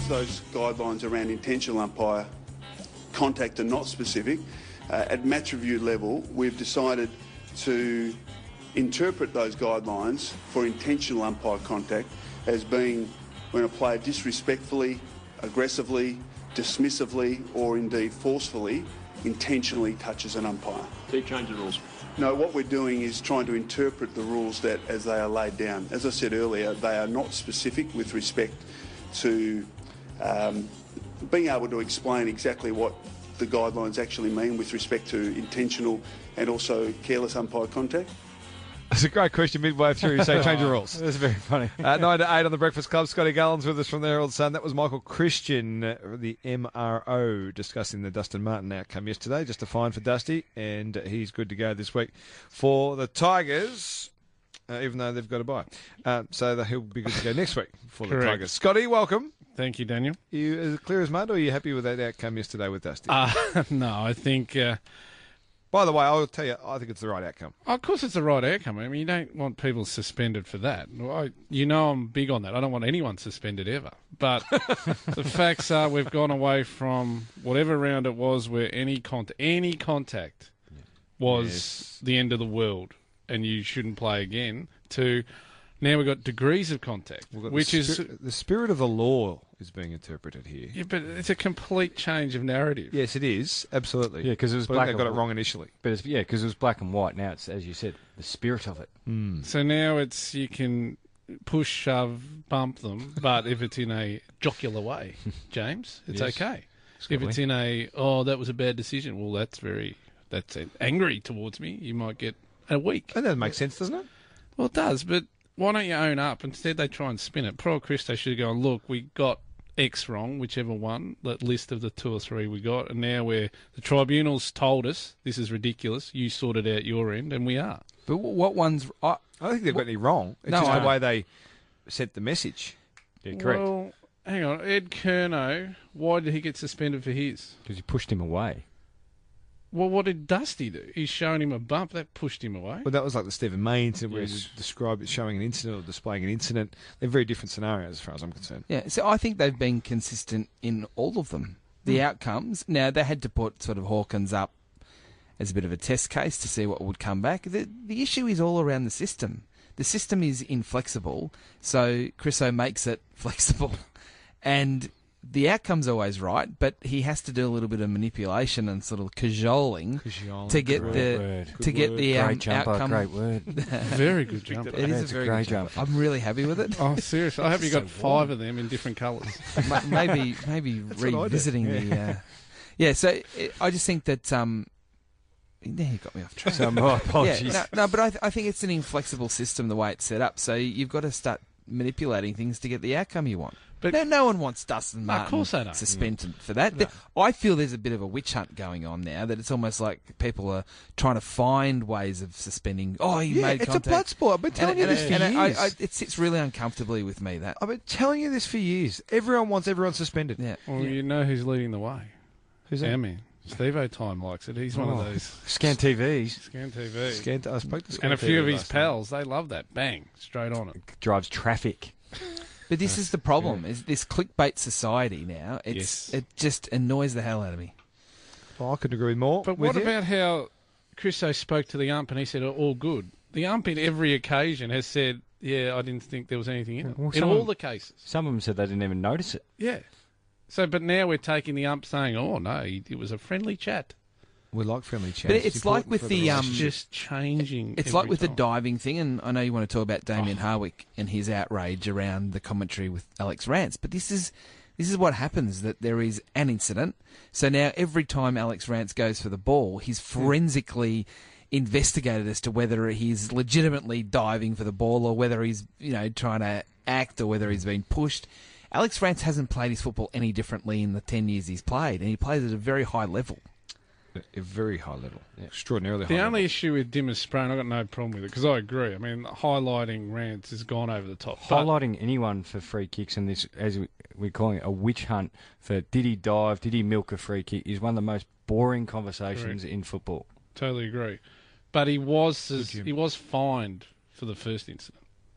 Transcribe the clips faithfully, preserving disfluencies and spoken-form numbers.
those guidelines around intentional umpire contact are not specific, uh, at match review level, we've decided to interpret those guidelines for intentional umpire contact as being when a player disrespectfully, aggressively, dismissively, or indeed forcefully intentionally touches an umpire. So you change the rules? No, what we're doing is trying to interpret the rules that as they are laid down. As I said earlier, they are not specific with respect to um, being able to explain exactly what the guidelines actually mean with respect to intentional and also careless umpire contact. That's a great question midway through. You say change the rules. That's very funny. uh, nine to eight on the Breakfast Club. Scotty Gallen's with us from the Herald Sun. That was Michael Christian, uh, the M R O, discussing the Dustin Martin outcome yesterday. Just a fine for Dusty, and uh, he's good to go this week for the Tigers, uh, even though they've got a bye. Uh, so that he'll be good to go next week for the Correct. Tigers. Scotty, welcome. Thank you, Daniel. You as clear as mud, or are you happy with that outcome yesterday with Dusty? Uh, no, I think... Uh, By the way, I'll tell you, I think it's the right outcome. Of course it's the right outcome. I mean, you don't want people suspended for that. I, you know I'm big on that. I don't want anyone suspended ever. But the facts are we've gone away from whatever round it was where any, con- any contact was yes. the end of the world and you shouldn't play again, to now we've got degrees of contact, which the is... Spir- the spirit of the law is being interpreted here. Yeah, but it's a complete change of narrative. Yes, it is. Absolutely. Yeah, because it was but black they and got it white. wrong initially. But it's, yeah, because it was black and white. Now it's, as you said, the spirit of it. Mm. So now it's you can push, shove, bump them, but if it's in a jocular way, James, it's Yes. okay. Scotty. If it's in a, oh, that was a bad decision, well, that's very, that's angry towards me, you might get a week. And that makes sense, doesn't it? Well, it does, but why don't you own up? Instead, they try and spin it. Pro Christo should go, look, we got X wrong, whichever one, that list of the two or three we got, and now we're, the tribunals told us this is ridiculous, you sorted out your end, and we are. But what ones... I, I don't think they've got any wrong. It's No, just I- the way they sent the message. Yeah, correct. Well, hang on, Ed Kerno, why did he get suspended for his? Because you pushed him away. Well, what did Dusty do? He's showing him a bump, that pushed him away. Well, that was like the Stephen May incident where Yes. he described it showing an incident or displaying an incident. They're very different scenarios as far as I'm concerned. Yeah, so I think they've been consistent in all of them. The Mm. outcomes. Now, they had to put sort of Hawkins up as a bit of a test case to see what would come back. The, the issue is all around the system. The system is inflexible, so Chriso makes it flexible. And the outcome's always right, but he has to do a little bit of manipulation and sort of cajoling Cajoling, to get great the word. to Good get word. the um, Great jumper, outcome. great word. Very good jump. It is That's a a very great good jump. jump. I'm really happy with it. Oh, seriously, I hope you got So five warm. of them in different colours. Ma- maybe maybe what I did. revisiting the... Uh, yeah, so it, I just think that... Um, there you got me off track. So my apologies. Yeah, no, no, but I, th- I think it's an inflexible system the way it's set up. So you've got to start manipulating things to get the outcome you want. But- But no, no one wants Dustin No, of Martin course they don't. suspended for that. No. I feel there's a bit of a witch hunt going on now. That it's almost like people are trying to find ways of suspending. Oh, he Yeah, made it's contact. a blood sport. I've been telling and, you and, this for and years. I, I, it sits really uncomfortably with me. That I've been telling you this for years. Everyone wants everyone suspended. yeah. Well, you know who's leading the way? Who's Our that? man. Steve-O Time likes it. He's one Oh. of those Scan T Vs. scan T V. Scan- I spoke to and a Scan few T V of his last night. pals, they love that. Bang, straight on it. Drives traffic. But this is the problem: is this clickbait society now? It's Yes. it just annoys the hell out of me. Well, I couldn't agree more. But with what you. about how Christo spoke to the ump and he said, oh, all good? The ump in every occasion has said, yeah, I didn't think there was anything in it. Well, in some all of- the cases. Some of them said they didn't even notice it. Yeah. So, but now we're taking the ump saying, oh, no, it was a friendly chat. We like friendly chats. But it's like important with for the, um, It's just changing. It's every like with time. the diving thing, and I know you want to talk about Damien Oh. Harwick and his outrage around the commentary with Alex Rance, but this is this is what happens, that there is an incident. So now every time Alex Rance goes for the ball, he's forensically investigated as to whether he's legitimately diving for the ball or whether he's, you know, trying to act or whether he's been pushed. Alex Rance hasn't played his football any differently in the ten years he's played, and he plays at a very high level. a very high level, extraordinarily high The level. only issue with Dimmer Sprain, I've got no problem with it, because I agree. I mean, highlighting Rance has gone over the top. But Highlighting anyone for free kicks and this, as we, we're calling it, a witch hunt for did he dive, did he milk a free kick, is one of the most boring conversations Correct. in football. totally agree. But he was Good, Jim. he was fined for the first incident.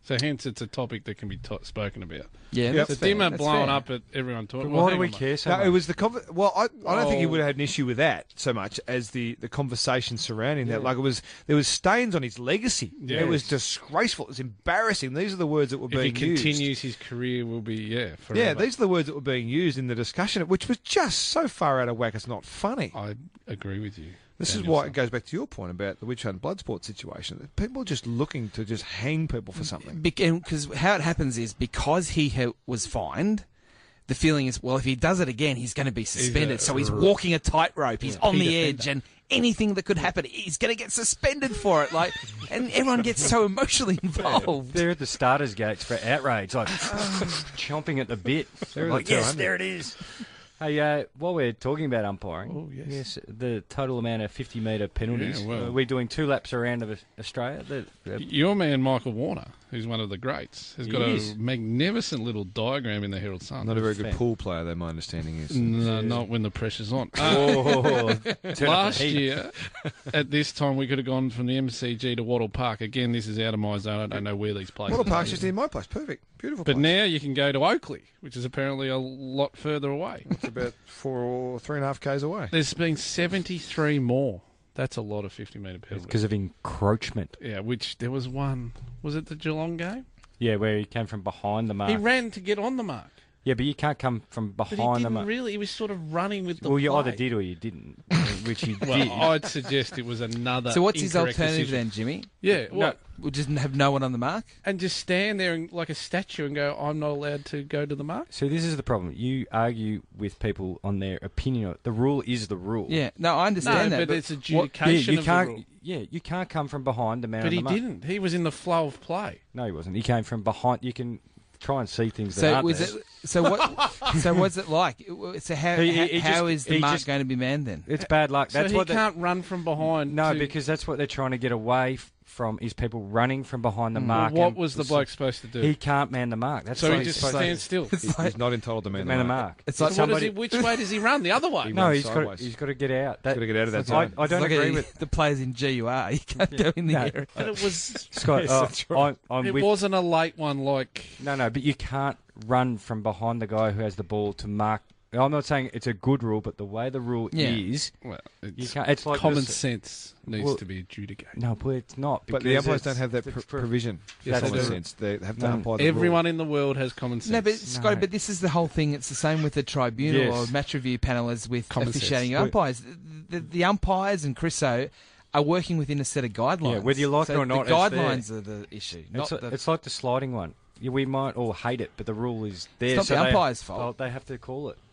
So hence it's a topic that can be t- spoken about. Yeah, Yep. that's So Dimmer fair. blowing That's up at everyone talking. But well, why do hang we on, mate. care so No, much? it was the conver- well. I, I don't think he Oh. would have had an issue with that so much as the, the conversation surrounding that. Like it was, there was stains on his legacy. Yes. It was disgraceful. It was embarrassing. These are the words that were If he being used. continues, his career will be yeah forever. Yeah, these are the words that were being used in the discussion, which was just so far out of whack. It's not funny. I agree with you. This is why it goes back to your point about the witch hunt blood sport situation. That people are just looking to just hang people for something. Because how it happens is because he ha- was fined, the feeling is, well, if he does it again, he's going to be suspended. a- so he's walking a tightrope. He's on the Peter edge, and anything that could happen, he's going to get suspended for it. Like, and everyone gets so emotionally involved. They're at the starters' gates for outrage, like chomping at the bit. They're Like, at the yes, two hundred. there it is. Hey, uh, while we're talking about umpiring, Oh, yes. the total amount of fifty metre penalties. Yeah, well. uh, we're doing two laps around of Australia. The, the, Your man Michael Warner, who's one of the greats, has He got is. a magnificent little diagram in the Herald Sun. Not a very good Fair. pool player, though, my understanding is. No, not when the pressure's on. Uh, oh, turn up the last heat. year, at this time, we could have gone from the M C G to Wattle Park. Again, this is out of my zone. I don't know where these places Wattle are. Park's just near my place. Perfect. Beautiful But place. now you can go to Oakley, which is apparently a lot further away. It's about four or three and a half k's away. There's been seventy-three more. That's a lot of fifty metre penalties. because of encroachment. Yeah, which there was one. Was it the Geelong game? Yeah, where he came from behind the mark. He ran to get on the mark. Yeah, but you can't come from But he behind the didn't mark. really. He was sort of running with the Well, you play. either did or you didn't, which he Well, did. I'd suggest it was another. So what's his incorrect alternative decision. then, Jimmy? Yeah, No, what? we'll just have no one on the mark? And just stand there and, like a statue and go, I'm not allowed to go to the mark? See, this is the problem. You argue with people on their opinion. The rule is the rule. Yeah, no, I No, understand that. but it's Yeah, adjudication you of can't. the rule. Yeah, you can't come from behind the man. But on he the mark. didn't. He was in the flow of play. No, he wasn't. He came from behind. You can try and see things that So aren't was there. it? So what? So what's it like? So how He- he- he how, how just- is the he mark just- going to be manned then? It's bad luck. So That's he what they- can't run from behind. No, to- because that's what they're trying to get away f- from. Is people running from behind the Mm. mark? What and- was the bloke supposed to do? He can't man the mark. That's so what he he's just supposed to- stands still. It's He's like, not entitled to man, man the the mark. mark. it's So like what somebody- does he, which way does he run? The other way. He No, runs he's got, sideways. he's got to get out. That, Got to get out of that it's I, zone. I don't like agree a- with the players in G U R. You can't go in the No. area. But it was. Scott. Yes, uh, that's right. I'm, I'm It with, wasn't a late one like. no, no, but you can't run from behind the guy who has the ball to mark. I'm not saying it's a good rule, but the way the rule Yeah. is, Well, you it's can't. It's like common this- sense needs Well, to be adjudicated. No, but it's not. But the because umpires it's- don't have that it's pr- for- provision. Yes, in they common do. sense. They have to No. umpire the Everyone in the world has common sense. No, but Scotty, No. but this is the whole thing. It's the same with the tribunal Yes. or match review panel as with Common officiating sense. umpires. The, the, the umpires and Chriso are working within a set of guidelines. Yeah, whether you like so it or not, the it's there. guidelines are the issue. Not It's, the, it's like the sliding one. Yeah, we might all hate it, but the rule is there. It's not so the they- umpire's fault. oh, they have to call it.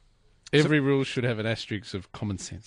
Every rule should have an asterisk of common sense.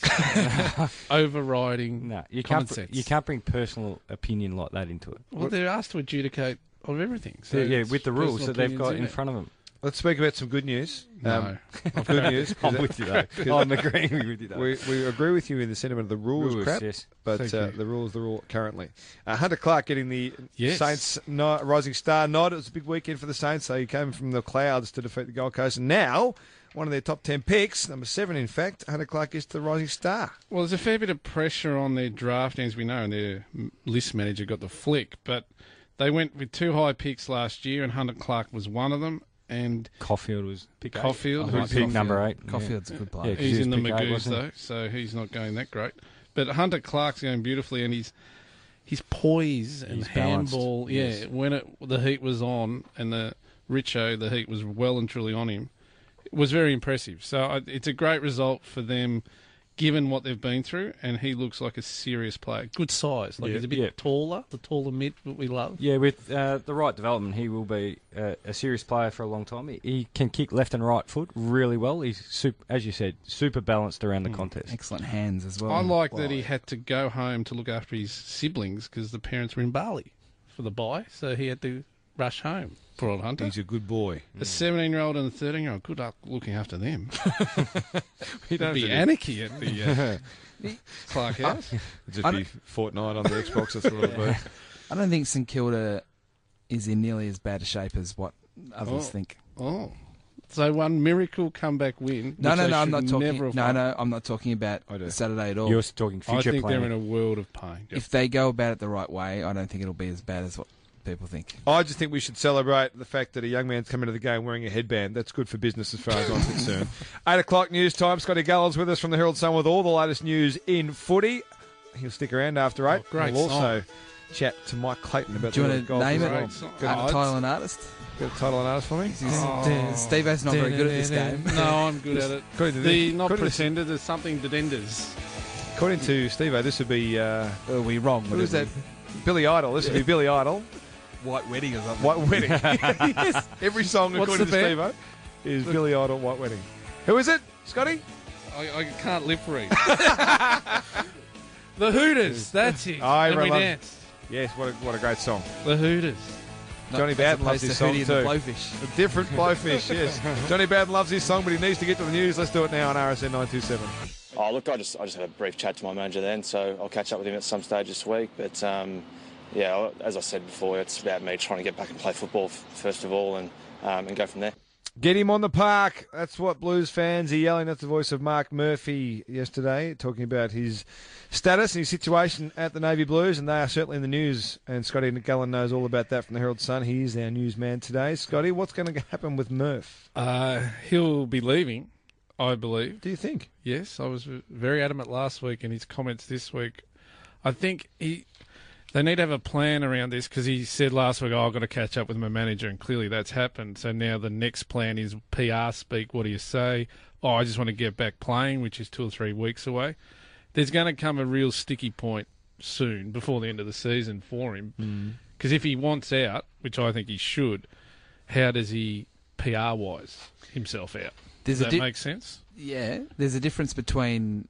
Overriding. No, you Common can't. br- sense. You can't bring personal opinion like that into it. Well, they're asked to adjudicate of everything. So yeah, it's with the rules personal that they've got opinions in it. front of them. Let's speak about some good news. No. Um, good news. 'cause I'm it- with you though. I'm agreeing with you though. We, we agree with you in the sentiment of the rules, Rules, crap, yes. but Thank uh, you. the rules, the rule currently. Uh, Hunter Clark getting the Yes. Saints no, Rising Star nod. It was a big weekend for the Saints. So he came from the clouds to defeat the Gold Coast. And now, one of their top ten picks, number seven in fact, Hunter Clark is the Rising Star. Well, there's a fair bit of pressure on their drafting, as we know, and their m- list manager got the flick. But they went with two high picks last year, and Hunter Clark was one of them. And Caulfield was pick eight. Caulfield, I Who's like pick Caulfield. number eight. Caulfield's a good player. Yeah, 'cause he's he in the was pick eight, Magoos, wasn't he? though, so he's not going that great. But Hunter Clark's going beautifully, and he's his poise and He's balanced, handball. Yeah, yes. when it, the heat was on, and the Richo, the heat was well and truly on him, it was very impressive. So I, it's a great result for them, given what they've been through, and he looks like a serious player. Good size, like Yeah. he's a bit Yeah. taller, the taller mid that we love. Yeah, with uh, the right development, he will be uh, a serious player for a long time. He, he can kick left and right foot really well. He's, super, as you said, super balanced around the contest. Excellent hands as well. I like that he had to go home to look after his siblings because the parents were in Bali for the buy, so he had to rush home. Poor old Hunter. He's a good boy. A seventeen-year-old and a thirteen-year-old. Good luck looking after them. He It'd be anarchy at the uh, Clark House. Just I be Fortnite on the Xbox. That's what it'll be. I don't think St Kilda is in nearly as bad a shape as what others Oh. think. Oh, so one miracle comeback win. No, which no, they no. I'm should not talking. never have No, won. no. I'm not talking about I do. Saturday at all. You're talking I future think planning. they're in a world of pain. If they go about it the right way, I don't think it'll be as bad as what people think. I just think we should celebrate the fact that a young man's come into the game wearing a headband. That's good for business as far as I'm concerned. Eight o'clock news time. Scotty Gallon's with us from the Herald Sun with all the latest news in footy. He'll stick around after eight. Oh, great We'll song. also chat to Mike Clayton about Do you the want to golf name as it? well. Great song. Got Uh, a- title and artist? got a title and artist for me? Oh. Steve-O's not very good at this game. No, I'm good at it. According to The the- not according to- pretender, there's something that enders. According to Steve-O, this would be... Uh, Are we wrong? what is that? Whatever. Billy Idol. This would be Billy Idol. White Wedding or something. White Wedding. Yes. Every song, What's according to the band? Steve-O, is Billy Idol, White Wedding. Who is it, Scotty? I, I can't lip read. The Hooters, that's it. I and we love- danced. Yes, what a, what a great song. The Hooters. Not Johnny as Bowden loves opposed his to Hootie song and the too. Blowfish. A different blowfish, yes. Johnny Bowden loves his song, but he needs to get to the news. Let's do it now on R S N nine two seven. Oh, look, I just I just had a brief chat to my manager then, so I'll catch up with him at some stage this week. But um, yeah, as I said before, it's about me trying to get back and play football f- first of all, and um, and go from there. Get him on the park. That's what Blues fans are yelling. That's the voice of Mark Murphy yesterday, talking about his status and his situation at the Navy Blues, and they are certainly in the news. And Scotty Gallen knows all about that from the Herald Sun. He is our newsman today. Scotty, what's going to happen with Murph? Uh, he'll be leaving, I believe. Do you think? Yes, I was very adamant last week, and his comments this week. I think he they need to have a plan around this, because he said last week, oh, I've got to catch up with my manager, and clearly that's happened. So now the next plan is P R speak. What do you say? Oh, I just want to get back playing, which is two or three weeks away. There's going to come a real sticky point soon, before the end of the season for him. Because if he wants out, which I think he should, how does he P R-wise himself out? There's Does a that di- make sense? Yeah, there's a difference between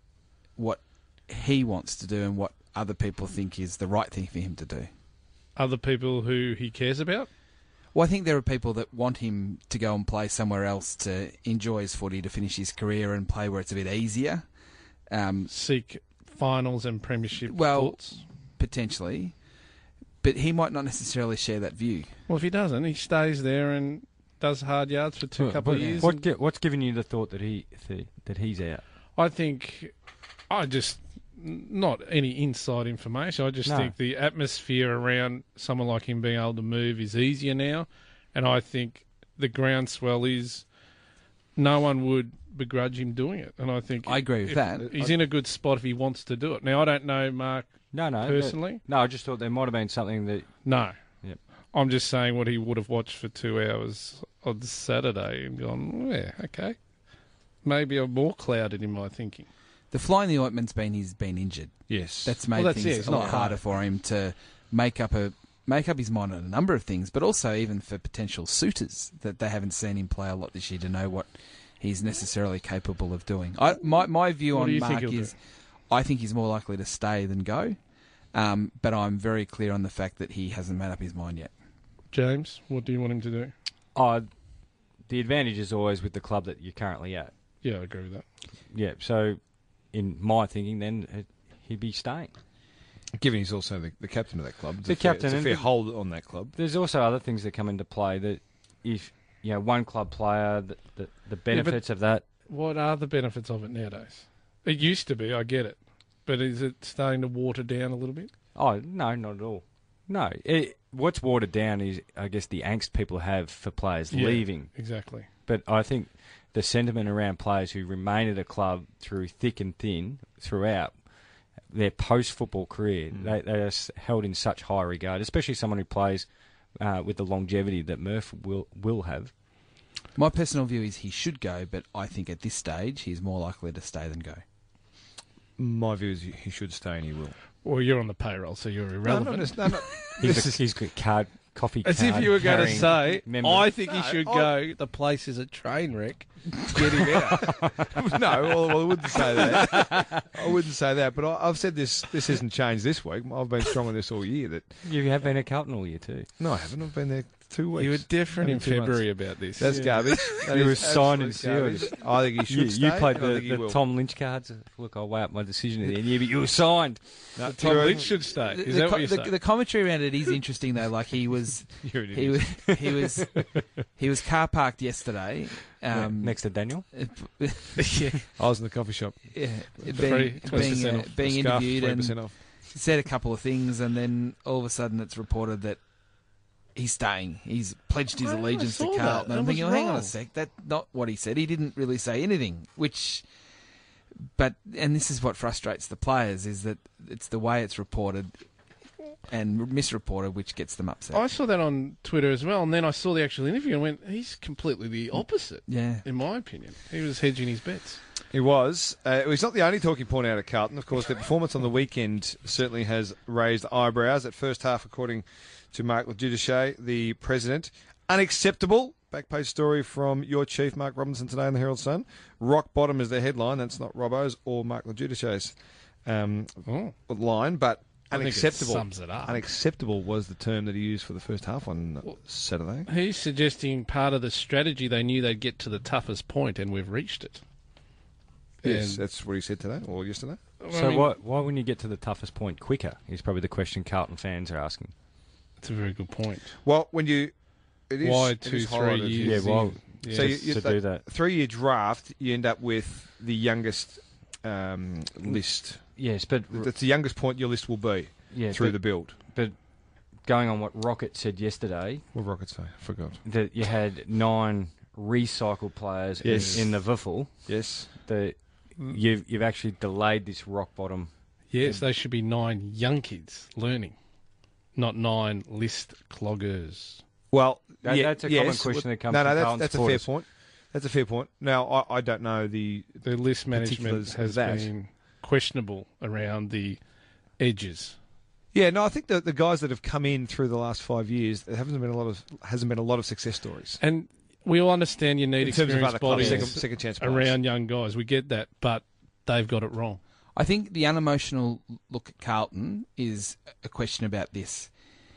what he wants to do and what other people think is the right thing for him to do. Other people who he cares about? Well, I think there are people that want him to go and play somewhere else to enjoy his footy, to finish his career and play where it's a bit easier. Um, Seek finals and premiership Well- thoughts? potentially. But he might not necessarily share that view. Well, if he doesn't, he stays there and does hard yards for two What- couple of what- years. What, and- gi- what's giving you the thought that he th- that he's out? I think, I just, n- not any inside information, I just No. think the atmosphere around someone like him being able to move is easier now. And I think the groundswell is no one would begrudge him doing it. And I think I agree with if- that. He's in a good spot if he wants to do it. Now, I don't know, Mark, No, no. personally. that- no, I just thought there might have been something that. No. Yep. I'm just saying what he would have watched for two hours on Saturday and gone, yeah, okay. Maybe I'm more clouded in my thinking. The fly in the ointment's been he's been injured. Yes. That's made Well, that's things it, it's a lot not harder hard. for him to make up a make up his mind on a number of things, but also even for potential suitors that they haven't seen him play a lot this year to know what he's necessarily capable of doing. I, my my view What do on you think Mark he'll is, do? I think he's more likely to stay than go, um, but I'm very clear on the fact that he hasn't made up his mind yet. James, what do you want him to do? Oh, the advantage is always with the club that you're currently at. Yeah, I agree with that. Yeah, so in my thinking, then uh, he'd be staying. Given he's also the, the captain of that club. It's The a fair, captain It's a and fair the- hold on that club. There's also other things that come into play that if, you know, one club player, the, the, the benefits of that. What are the benefits of it nowadays? It used to be, I get it. But is it starting to water down a little bit? Oh, no, not at all. No. It, what's watered down is, I guess, the angst people have for players Yeah. leaving. Exactly. But I think the sentiment around players who remain at a club through thick and thin throughout their post-football career, Mm. they, they are s- held in such high regard, especially someone who plays uh, with the longevity that Murph will will have. My personal view is he should go, but I think at this stage he's more likely to stay than go. My view is he he should stay and he will. Well, you're on the payroll, so you're No, irrelevant. no, no, no. He's, a, he's got card, coffee As if card you were going to carrying say, member. I think he No, should I- go. The place is a train wreck. Get him out. no, well, well, I wouldn't say that. I wouldn't say that. But I, I've said this. This hasn't changed this week. I've been strong on this all year. That You have been at Carlton all year too. no, I haven't. I've been there two weeks. You were different Only in two months. February about this. That's garbage. That You is were signed and absolute sealed. garbage. I think he should You, stay. you played and I the, think he the will. Tom Lynch cards. Look, I'll weigh up my decision at the end of the year, but you were signed. No, Tom you're- Lynch should stay. The, Is the that co- what you're the, saying? the commentary around it is interesting though. Like he was, you're an he idiot. was, he was, he was car parked yesterday. Um, Next to Daniel. yeah, I was in the coffee shop. yeah, Free, being, twenty percent being, uh, off. being Scarf, interviewed twenty and percent off. said a couple of things, and then all of a sudden it's reported that he's staying. He's pledged his I- I allegiance to saw that. Carlton. That I'm thinking, was well, hang on a wrong. sec, that's not what he said. He didn't really say anything, which... But, and this is what frustrates the players, is that it's the way it's reported and misreported which gets them upset. I saw that on Twitter as well, and then I saw the actual interview and went, he's completely the opposite, Yeah. in my opinion. He was hedging his bets. He was. Uh, he's not the only talking point out of Carlton. Of course, their performance on the weekend certainly has raised eyebrows. At first half, according to Mark Leduchet, the president, unacceptable. Back page story from your chief, Mark Robinson, today in the Herald Sun. Rock bottom is the headline. That's not Robbo's or Mark Leduchet's um, Oh. line, but I think it unacceptable. sums it up. Unacceptable was the term that he used for the first half on Saturday. He's suggesting part of the strategy, they knew they'd get to the toughest point, and we've reached it. Yes, And- that's what he said today or yesterday. So I mean, why, why wouldn't you get to the toughest point quicker is probably the question Carlton fans are asking. It's a very good point. Well, when you... It is, Why it two, is three highlighted years? here. Yeah, well, in? So Yeah. you, you, to do that. three-year draft, you end up with the youngest um, list. Yes, but That's the youngest point your list will be yeah, through but, the build. but going on what Rocket said yesterday, What Rockets say? I forgot. that you had nine recycled players in- Yes. in, the V F L. Yes. That you've you've actually delayed this rock bottom. Yes, they should be nine young kids learning, not nine list cloggers. Well, That- yeah, that's a yes. common question that comes No, from no, that's, Carlton that's a fair supporters. point. That's a fair point. Now, I, I don't know the... The list management Particulars of has that. been questionable around the edges. Yeah, no, I think the the guys that have come in through the last five years, there hasn't been a lot of hasn't been a lot of success stories. And we all understand you need In terms of experienced other clubs, bodies second, second chance players. around young guys. We get that, but they've got it wrong. I think the unemotional look at Carlton is a question about this.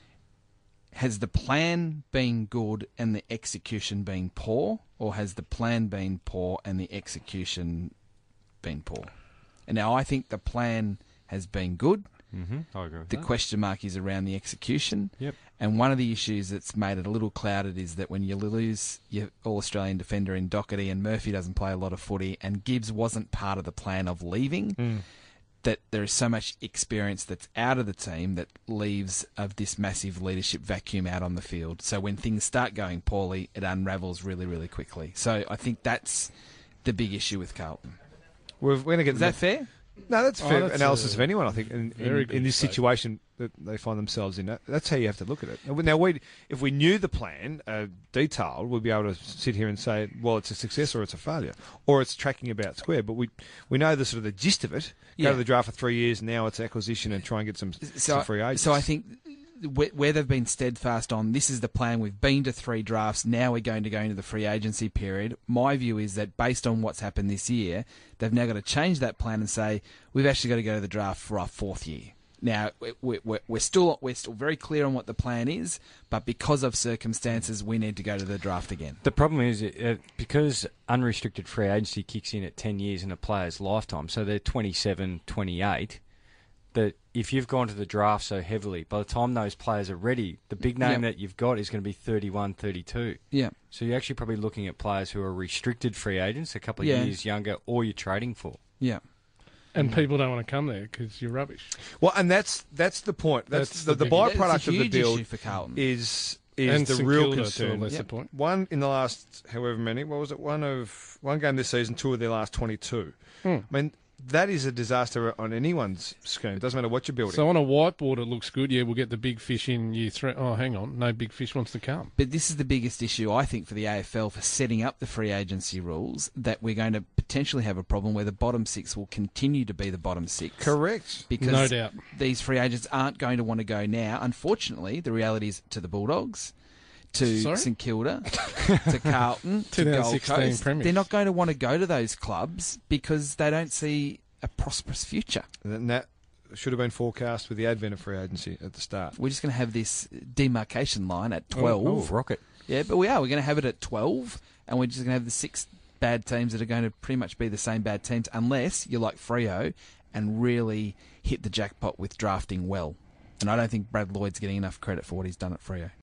Has the plan been good and the execution been poor, or has the plan been poor and the execution been poor? And now I think the plan has been good. Mm-hmm. I agree with The that. question mark is around the execution. Yep. And one of the issues that's made it a little clouded is that when you lose your All-Australian defender in Doherty and Murphy doesn't play a lot of footy and Gibbs wasn't part of the plan of leaving, Mm. that there is so much experience that's out of the team that leaves of this massive leadership vacuum out on the field. So when things start going poorly, it unravels really, really quickly. So I think that's the big issue with Carlton. We're, we're going to get Is that fair? No, that's Oh, fair that's analysis a of anyone. I think in, very in, good in this statement. situation that they find themselves in, that, that's how you have to look at it. Now, we, if we knew the plan uh, detailed, we'd be able to sit here and say, well, it's a success or it's a failure, or it's tracking about square. But we we know the sort of the gist of it. Go Yeah. to the draft for three years, now it's acquisition and try and get some, So, some free agents. so I think where, where they've been steadfast on this is the plan. We've been to three drafts. Now we're going to go into the free agency period. My view is that based on what's happened this year, they've now got to change that plan and say we've actually got to go to the draft for our fourth year. Now we- we- we're still we're still very clear on what the plan is, but because of circumstances, we need to go to the draft again. The problem is uh, because unrestricted free agency kicks in at ten years in a player's lifetime, so they're twenty-seven, twenty-eight, that if you've gone to the draft so heavily, by the time those players are ready, the big name Yep. that you've got is going to be thirty-one, thirty-two. Yeah. So you're actually probably looking at players who are restricted free agents, a couple of Yeah. years younger, or you're trading for. Yeah. And people don't want to come there because you're rubbish. well, and that's that's the point. That's, That's the, the the, big- byproduct It's a of the huge build issue for Carlton. is is And the St real Kilda to a concern. lesser Yep. point. One in the last however many, what was it? One of one game this season, two of their last twenty-two. Hmm. I mean, that is a disaster on anyone's scheme. It doesn't matter what you're building. So on a whiteboard, it looks good. Yeah, we'll get the big fish in year three. Oh, hang on. No big fish wants to come. But this is the biggest issue, I think, for the A F L for setting up the free agency rules, that we're going to potentially have a problem where the bottom six will continue to be the bottom six. Correct. Because No doubt. these free agents aren't going to want to go now. Unfortunately, the reality is to the Bulldogs, to Sorry? St Kilda, to Carlton, to Gold twenty sixteen Coast. Premiers. They're not going to want to go to those clubs because they don't see a prosperous future. And that should have been forecast with the advent of free agency at the start. We're just going to have this demarcation line at twelve. Oh, Rocket. Yeah, but we are. We're going to have it at twelve, and we're just going to have the six bad teams that are going to pretty much be the same bad teams, unless you're like Freo and really hit the jackpot with drafting well. And I don't think Brad Lloyd's getting enough credit for what he's done at Freo.